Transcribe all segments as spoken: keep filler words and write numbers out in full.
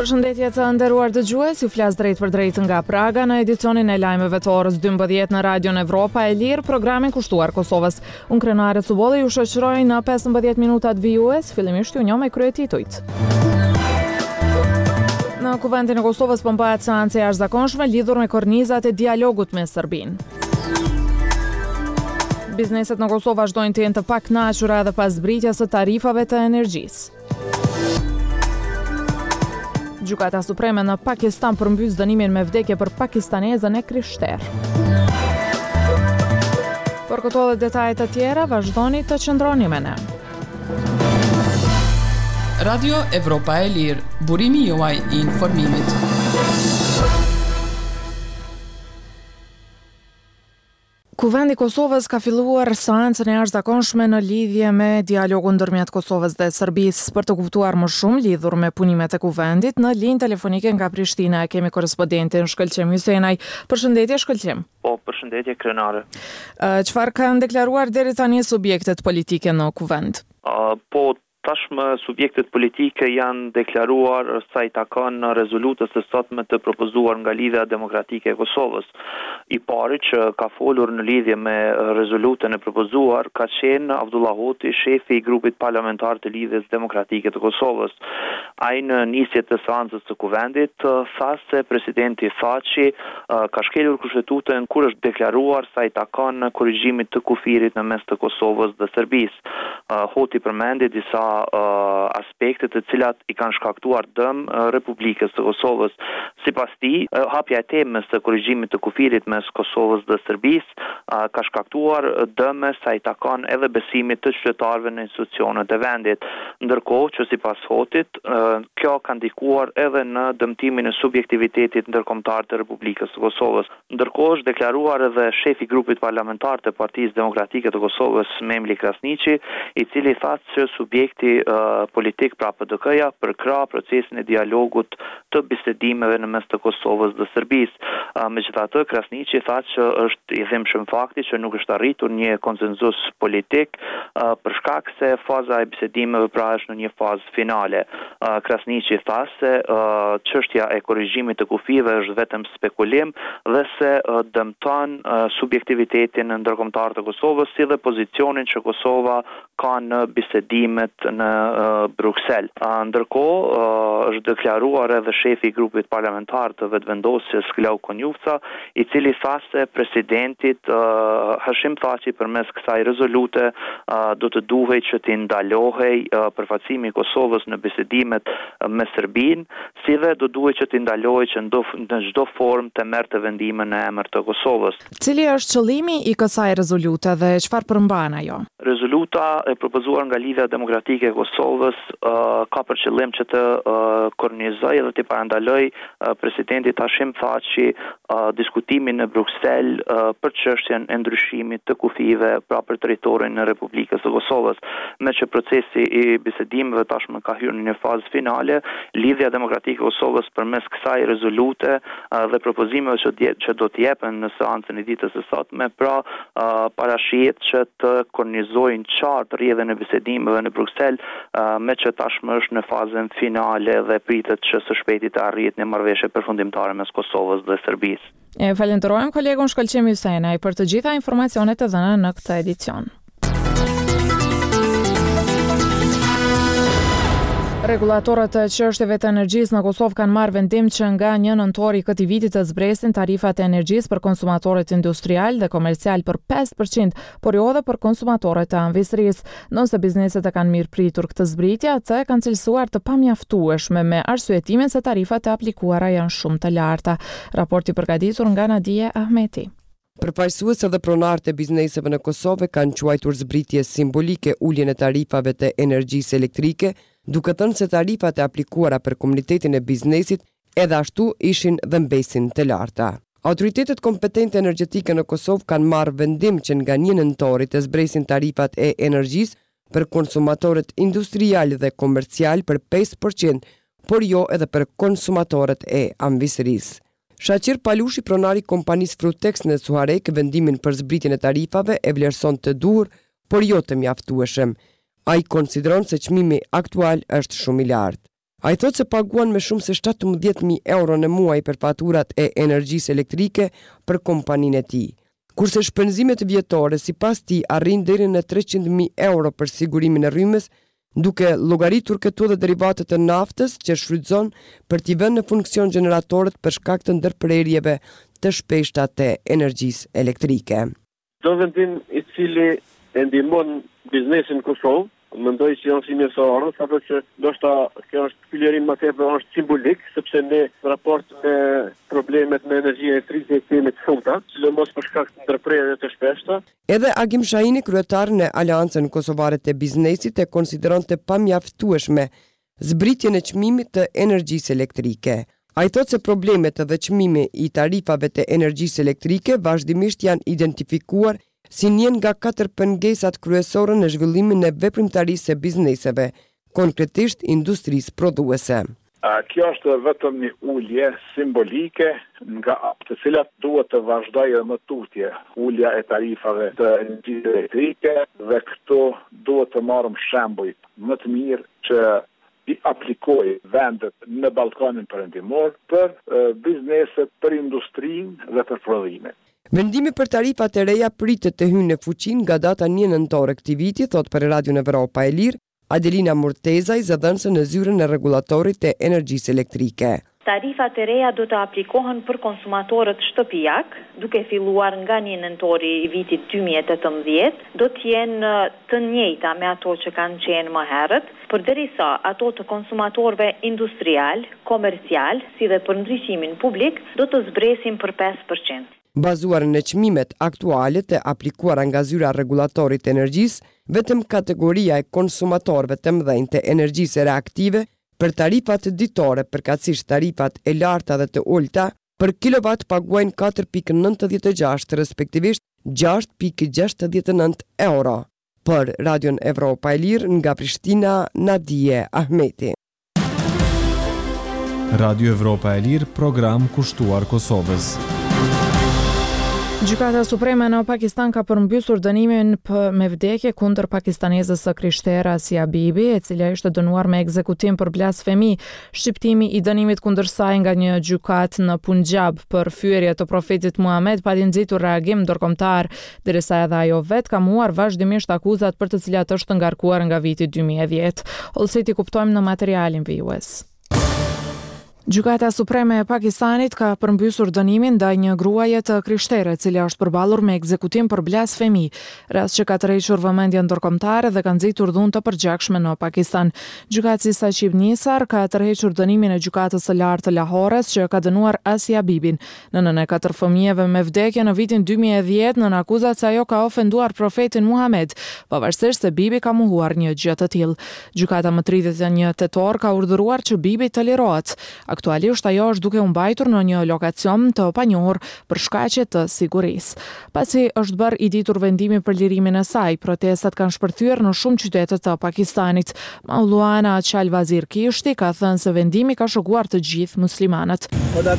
Përshëndetje të nderuar dëgjues, ju flas drejt për drejt nga Praga në edicionin e lajmeve të orës dymbëdhjetë në Radion Evropa e Lirë, programin kushtuar Kosovës. Unë Krenare Cubolli ju shoqëroj në pesëmbëdhjetë minutat vijues, fillimisht ju njoh me kryetitujt. Në Kuvendin e Kosovës po bëhet seancë e jashtëzakonshme lidhur me kornizat e dialogut me Serbinë. Bizneset në Kosovë vazhdojnë të jenë të pakënaqura edhe pas zbritjes së tarifave të energjisë. Gjykata Supreme në Pakistan përmbys dënimin me vdekje për pakistanezën e Krishterë. Për këto dhe detajet të tjera, vazhdoni të qëndroni me ne. Radio Evropa e Lirë, burimi juaj i informimit. Kuvendi i Kosovës ka filluar seancën e jashtëzakonshme në lidhje me dialogun ndërmjet Kosovës dhe Serbisë. Për të kuptuar më shumë lidhur me punimet e kuvendit, në linjë telefonike nga Prishtina e kemi korespondentin Shkëlqim Hysenaj. Përshëndetje Shkëlqim. Po, përshëndetje Krenare. Çfarë kanë deklaruar deri tani subjektet politike në kuvend? Uh, po, tashmë subjektet politike janë deklaruar sa i takon në rezolutës së sotme të propozuar nga Lidhja Demokratike e Kosovës. I pari që ka folur në lidhje me rezolutën e propozuar ka qenë Abdullah Hoti, shefi i grupit parlamentar të Lidhjes Demokratike të Kosovës. Ai në nisje të seancës së kuvendit tha se presidenti Thaçi ka shkelur kushtetutën kur është deklaruar sa i takon korrigjimit të kufirit në mes të Kosovës dhe Serbisë. Hoti përmendi disa Uh, aspekte të cilat i kanë shkaktuar dëm uh, Republikës së Kosovës. Sipas tij, uh, hapja e temës së korrigjimit të kufirit mes Kosovës dhe Serbisë uh, ka shkaktuar dëme sa i takon edhe besimit të qytetarëve në institucionet e vendit. Ndërkohë që sipas Hotit, uh, kjo ka ndikuar edhe në dëmtimin e subjektivitetit ndërkombëtar të Republikës së Kosovës. Ndërkohë është deklaruar edhe shefi i grupit parlamentar të Partisë Demokratike të Kosovës, Memli Krasniqi, i cili tha se subjekti Uh, politik pra P D K-ja përkrah procesin e dialogut të bisedimeve në mes të Kosovës dhe Serbisë. Uh, Megjithatë, Krasniqi tha që është i dhimbshëm fakti që nuk është arritur një konsenzus politik uh, për shkak se faza e bisedimeve pra është në një fazë finale. Uh, Krasniqi tha se uh, çështja e korrigjimit të kufive është vetëm spekulim dhe se uh, dëmton uh, subjektivitetin ndërkombëtar të Kosovës si dhe pozicionin që Kosova ka në bisedimet në uh, Bruksel. Uh, ndërkohë uh, është deklaruar edhe shefi i grupit parlamentar të vetëvendosjes Klau Konjufca, i cili tha se presidentit uh, Hashim Thaçi përmes kësaj rezolute uh, do të duhej që të ndalohej uh, përfaqësimi i Kosovës në bisedimet uh, me Serbinë, si dhe do duhej që të ndalohej që ndo, në çdo formë të merrte vendime në emër të Kosovës. Cili është qëllimi i kësaj rezolute dhe çfarë përmban ajo? Rezoluta e propozuar nga Lidhja Demokratike e Kosovës uh, ka për qëllim që të uh, kornizojë dhe të parandaloj uh, presidentit Hashim Thaçi uh, diskutimin në Bruksel uh, për çështjen e ndryshimit të kufive pra për territorin e Republikës së Kosovës. Me që procesi i bisedimeve tashmë ka hyrë në një fazë finale, Lidhja Demokratike e Kosovës përmes kësaj rezolute uh, dhe propozimeve që, dje, që do të jepen në seancën e ditës së sotme, pra uh, parashihet që të kornizojnë qartë rrjedhën e bisedimeve në Bruksel, uh, me që tashmë është në fazën finale dhe pritet që së shpejti të arrihet një marrëveshje përfundimtare mes Kosovës dhe Serbisë. E falenderojmë kolegun Shkëlqim Hysenaj për të gjitha informacionet e dhëna në këtë edicion. Regulatorët e çështjeve të energjisë në Kosovë kanë marrë vendim që nga një nëntor i këtij viti të zbresin tarifat e energjisë për konsumatorët industrial dhe komercial për pesë përqind, por jo edhe për konsumatorët e anëvisërisë. Nëse bizneset e kanë mirëpritur këtë zbritje, atë kanë cilësuar të pamjaftueshme me arsyetimin se tarifat e aplikuara janë shumë të larta. Raporti përgatitur nga Nadia Ahmeti. Përfaqësues dhe pronarët e bizneseve në Kosovë kanë quajtur zbritje simbolike uljen e tarifave të energjisë elektrike, duke thënë se tarifat e aplikuara për komunitetin e biznesit edhe ashtu ishin dhe mbesin të larta. Autoritetet kompetente energjetike në Kosovë kanë marrë vendim që nga një nëntori të zbresin tarifat e energjisë për konsumatorët industrial dhe komercial për pesë përqind, por jo edhe për konsumatorët e anëvisërisë. Shaqir Palushi, pronari kompanisë Frutex në Suharek, vendimin për zbritjen e tarifave e vlerëson të duhur, por jo të mjaftueshëm. Ai konsideron se çmimi aktual është shumë i lartë. A i thot se paguan me shumë se shtatëmbëdhjetë mijë euro në muaj për faturat e energjisë elektrike për kompaninë e tij. Kurse shpenzimet vjetore sipas tij arrin deri në treqind mijë euro për sigurimin e rrymës, duke llogaritur këtu dhe derivatet e naftës që shfrytëzon për t'i vënë në funksion gjeneratorët për shkak të ndërprerjeve të shpeshta të energjisë elektrike. Do vendim i cili e ndihmon biznesin në Kosovë, mendoj që janë si mesare, apo që ndoshta kjo është fillerim më tepër është simbolik, sepse ne në raport me problemet me energji elektrike kemi të shumta, sidomos për shkak të ndërprerjeve të shpeshta. Edhe Agim Shahini, kryetar në Aleancën Kosovare të Biznesit, e konsideronte pamjaftueshme zbritjen e çmimit të energjisë elektrike. Ai thotë se problemet dhe çmimi i tarifave të energjisë elektrike vazhdimisht janë identifikuar si njën nga katër pengesat kryesore në zhvillimin e veprimtarisë së bizneseve, konkretisht industrisë prodhuese. Kjo është vetëm një ulje simbolike nga të cilat duhet të vazhdojë më tutje ulja e tarifave të energjisë elektrike dhe këtu duhet të marrim shembuj më të mirë që i aplikoj vendet në Ballkanin Perëndimor për uh, bizneset, për industrinë dhe për prodhimin. Vendimi për tarifat e reja pritet të hyjë në fuqi nga data një nëntor këtij viti, thot për Radion Evropa e Lirë Adelina Murtezaj, zëdhënëse në zyrën e rregullatorit të energjisë elektrike. Tarifat e reja do të aplikohen për konsumatorët shtëpijak, duke filluar nga një nëntori i vitit dy mijë e tetëmbëdhjetë, do të jenë të njëjta me ato që kanë qenë më herët, përderisa ato të konsumatorëve industrial, komercial, si dhe për ndryshimin publik, do të zbresin për pesë përqind. Bazuar në çmimet aktuale të aplikuara nga zyra rregullatorit të energjisë, vetëm kategoria e konsumatorëve të mëdhenj të energjisë reaktive për tarifat ditore, përkatësisht tarifat e larta dhe të ulta, për kilovat paguajnë katër pikë nëntëdhjetë e gjashtë, respektivisht gjashtë pikë gjashtëdhjetë e nëntë euro. Për Radion Evropa e Lirë nga Prishtina, Nadije Ahmeti. Radio Evropa e Lirë, program kushtuar Kosovës. Gjykata Supreme në Pakistan ka përmbysur dënimin për me vdekje kundër pakistanezës së krishtere Asia Bibi, e cila ishte dënuar me ekzekutim për blasfemi. Shqiptimi i dënimit kundër saj nga një gjykat në Punjab për fyerje të profetit Muhammed pa nxitur reagim ndërkombëtar, derisa edhe ajo vet ka muar vazhdimisht akuzat për të cilat është ngarkuar nga viti dy mijë e dhjetë. Olseti kuptojmë në materialin vijues. Gjykata Supreme e Pakistanit ka përmbysur dënimin ndaj një gruaje të krishtere, e cila është përballur me ekzekutim për blasfemi, rast që ka tërhequr vëmendjen ndërkombëtare dhe ka nxitur dhunë të përgjakshme në Pakistan. Gjykatësi Saqib Nisar ka tërhequr dënimin e gjykatës së lartë të Lahores, që ka dënuar Asia Bibin, nënën e katër fëmijëve me vdekje në vitin dy mijë e dhjetë, në akuzat se ajo ka ofenduar profetin Muhammed, pavarësisht se Bibi ka mohuar një gjë të tillë. Gjykata më tridhjetë e një tetor ka urdhëruar që Bibi të lirohet. Aktualisht ajo është duke u mbajtur në një lokacion të panjohur për shkaqe të sigurisë. Pasi është bërë i ditur vendimi për lirimin e saj, protestat kanë shpërthyer në shumë qytete të Pakistanit. Maulana Chal Wazir Kishti ka thënë se vendimi ka shokuar të gjithë muslimanët.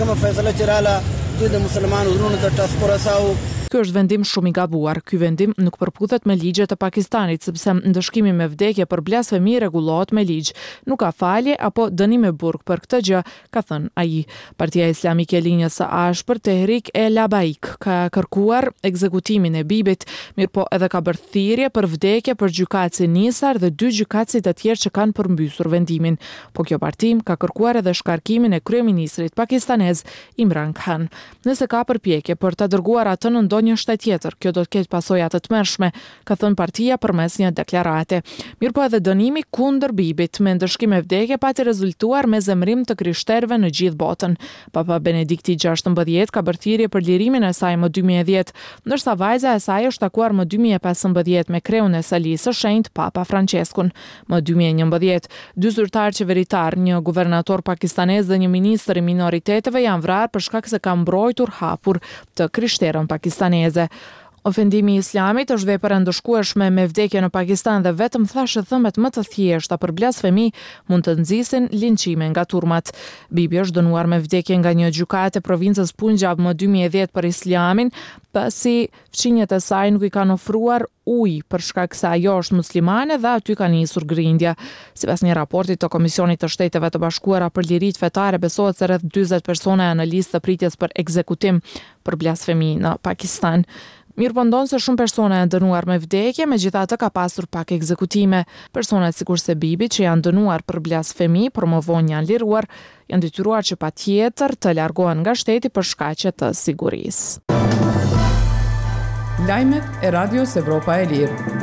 Ky është vendim shumë i gabuar. Ky vendim nuk përputhet me ligjet e Pakistanit, sepse ndëshkimi me vdekje për blasfemi rregullohet me ligj. Nuk ka falje apo dënim me burg për këtë gjë, ka thënë ai. Partia Islamike e Linjës së Ashpër, Tehrik e Labaik, ka kërkuar ekzekutimin e Bibit, mirëpo edhe ka bërë thirrje për vdekje për gjykatësin Nisar dhe dy gjykatësit të tjerë që kanë përmbysur vendimin. Po kjo parti ka kërkuar edhe shkarkimin e kryeministrit pakistanez Imran Khan. Nëse ka përpjekje për ta dërguar atë në një shtet tjetër, kjo do të ketë pasoja të tmerrshme, ka thënë partia përmes një deklarate. Mirëpo edhe dënimi kundër Bibit me ndëshkim me vdekje pati rezultuar me zemrim të krishterëve në gjithë botën. Papa Benedikti gjashtëmbëdhjetë ka bërë thirrje për lirimin e saj më dy mijë e dhjetë, ndërsa vajza e saj është takuar më dy mijë e pesëmbëdhjetë me kreun e Salisë së Shenjtë Papa Franceskun. Më dy mijë e njëmbëdhjetë, dy zyrtar qeveritar, një guvernator pakistanez dhe një ministër i minoriteteve janë vrarë për shkak se kanë mbrojtur hapur të krishterën pakistaneze. Ofendimi I Islamit është vepër e ndëshkueshme me vdekje në Pakistan dhe vetëm thashëthëmet më të thjeshta për blasfemi mund të nxisin linçime nga turmat. Bibi është dënuar me vdekje nga një gjykatë e provincës Punjab më dy mijë e dhjetë për Islamin, pasi fqinjet e saj nuk I kanë ofruar ujë për shkak se ajo është muslimane dhe aty ka nisur grindja. Sipas një raporti të Komisionit të Shteteve të Bashkuara për Liritë Fetare, besohet se rreth dyzet persona janë në listë të pritjes për ekzekutim për blasfemi në Pakistan. Mirë po ndonë se shumë persona janë dënuar me vdekje, megjithatë ka pasur pak ekzekutime. Personat sikurse Bibi që janë dënuar për blasfemi, por më vonë janë liruar, janë detyruar që patjetër të largohen nga shteti për shkaqe të sigurisë. Lajmet e Radios Evropa e Lirë.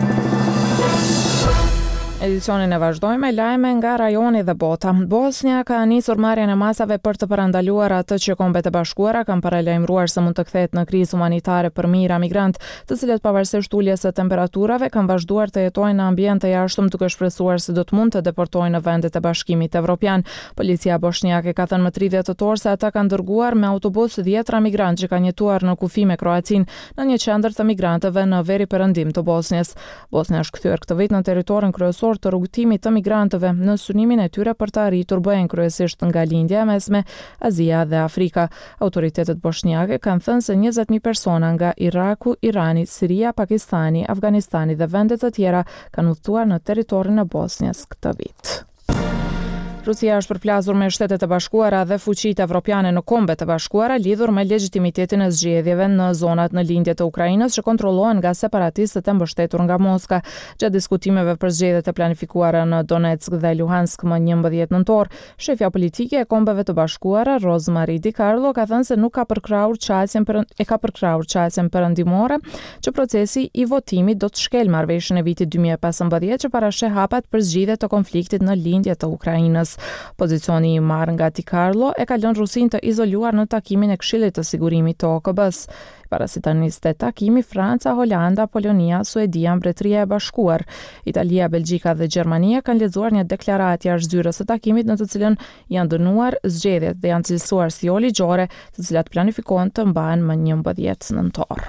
Edicionin e vazhdojmë me lajme nga rajoni dhe bota. Bosnia ka nisur marrjen e masave për të parandaluar atë që Kombet e Bashkuara kanë paralajmëruar se mund të kthehet në krizë humanitare për mijëra migrant, të cilët pavarësisht uljes së temperaturave kanë vazhduar të jetojnë në ambient të jashtëm, duke shpresuar se do të mund të deportojnë në vendet e Bashkimit Evropian. Policia bosniake ka thënë më tridhjetë tetor se ata kanë dërguar me autobus dhjetra migrantë që kanë jetuar në kufi me Kroacinë në një qendër të migrantëve në veriperëndim të Bosnjës. Bosnia është kthyer këtë vit në territorin kryesor të rrugëtimit të migrantëve në synimin e tyre për të arritur bëhen kryesisht nga lindja e mesme, Azia dhe Afrika. Autoritetet bosniake kanë thënë se njëzet mijë persona nga Iraku, Irani, Siria, Pakistani, Afganistani dhe vende të tjera kanë udhëtuar në territorin e Bosnjës këtë vit. Rusia është përplasur me Shtetet e Bashkuara dhe fuqitë evropiane në Kombet e Bashkuara lidhur me legjitimitetin e zgjedhjeve në zonat në lindje të Ukrainës që kontrollohen nga separatistët e mbështetur nga Moska. Gjatë diskutimeve për zgjedhjet e planifikuara në Donetsk dhe Luhansk më njëmbëdhjetë nëntor, shefja politike e Kombeve të Bashkuara, Rosemary Di Carlo, ka thënë se nuk ka përkrahur qasjen për e ka përkrahur qasjen perëndimore që procesi I votimit do të shkel marrëveshjen e vitit dy mijë e pesëmbëdhjetë që parasheh hapat për zgjidhje të konfliktit në lindje të Ukrainës. Pozicioni I marrë nga Di Carlo e ka lënë Rusinë të izoluar në takimin e Këshillit të Sigurimit të O K B-s. Para si të niste takimi Franca, Holanda, Polonia, Suedia, Mbretëria e Bashkuar, Italia, Belgjika dhe Gjermania kanë lexuar një deklaratë jashtëzyrës së takimit në të cilën janë dënuar zgjedhjet dhe janë cilësuar si jo ligjore, të cilat planifikohen të mbahen më njëmbëdhjetë nëntor.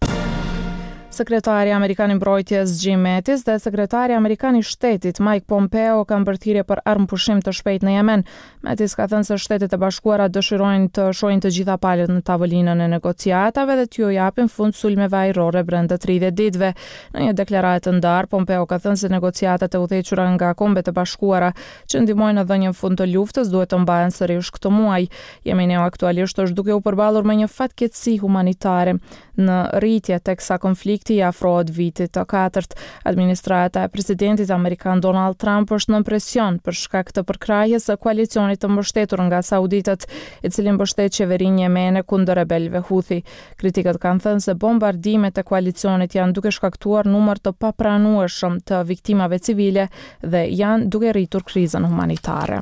Sekretari Amerikan I Mbrojtjes Jim Mattis dhe sekretari Amerikan I Shtetit Mike Pompeo kanë bërë thirrje për armëpushim të shpejtë në Yemen. Mattis ka thënë se Shtetet e Bashkuara dëshirojnë të shohin të gjitha palët në tavolinën e negociatave dhe t'ju japin fund sulmeve ajrore brenda tridhjetë ditëve. Në një deklaratë të ndarë, Pompeo ka thënë se negociatat e udhëhequra nga Kombet e Bashkuara që ndihmojnë në dhënien fund të luftës duhet të mbahen sërish këtë muaj. Jemeni aktualisht është duke u përballur me një fatkeqësi humanitare në rritje teksa konflikti I afrohet vitit të katërt. Administrata e presidentit amerikan Donald Trump është në presion për shkak të përkrahjes së koalicionit të mbështetur nga sauditët, I cili mbështet qeverinë jemene kundër rebelëve Houthi. Kritikët kanë thënë se bombardimet e koalicionit janë duke shkaktuar numër të papranueshëm të viktimave civile dhe janë duke rritur krizën humanitare.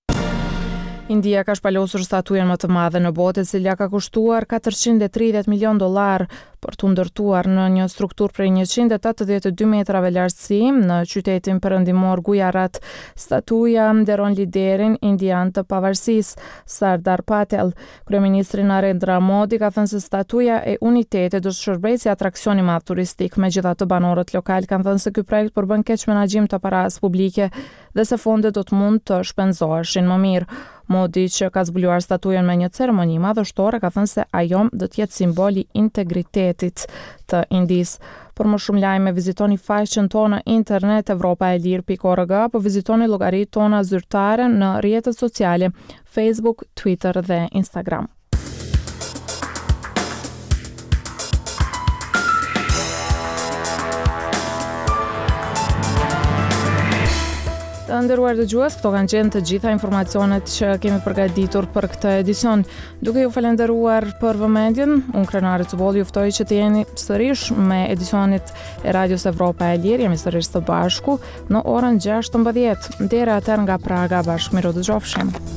India ka shpalosur statujen më të madhe në botë, e cila ka kushtuar katërqind e tridhjetë milion dollar për të ndërtuar në një strukturë prej njëqind e tetëdhjetë e dy metrave lartësi në qytetin perëndimor Gujarat. Statuja nderon liderin indian të pavarësisë, Sardar Patel. Kryeministri Narendra Modi ka thënë se statuja e unitetit do të shërbejë si atraksion I madh turistik. Megjithatë, banorët lokal kanë thënë se ky projekt përbën keq menaxhim të parasë publike dhe se fondet do të mund të shpenzoheshin më mirë. Modi, që ka zbuluar statujen me një ceremoni madhështore, ka thënë se ajo do të jetë simboli integritetit të Indisë. Për më shumë lajme, vizitoni faqen tonë internet evropa e lirë pikë org apo vizitoni llogaritë tona zyrtare në rrjetet sociale Facebook, Twitter dhe Instagram. Të nderuar dëgjues, këto kanë qenë të gjitha informacionet që kemi përgatitur për këtë edicion. Duke ju falenderuar për vëmendjen, unë Krenare Cubolli ju ftoj që të jeni sërish me edicionit e Radios Evropa e Lirë, jemi sërish të bashku në orën gjashtëmbëdhjetë. Deri atëherë nga Praga, bashkë miru dëgjofshim.